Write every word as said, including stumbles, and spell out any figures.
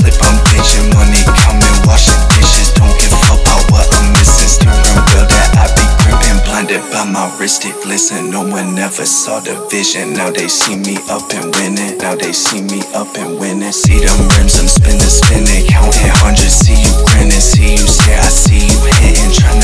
slip, I'm patient. Money coming, wash the dishes. Don't give up about what I'm missing. Steering wheel that I be gripping. Blinded by my wrist, it glisten. No one ever saw the vision. Now they see me up and winning. Now they see me up and winning. See them rims, I'm spinning, spinning. Counting hundreds, see you grinning. See you stare, I see you hitting. Trying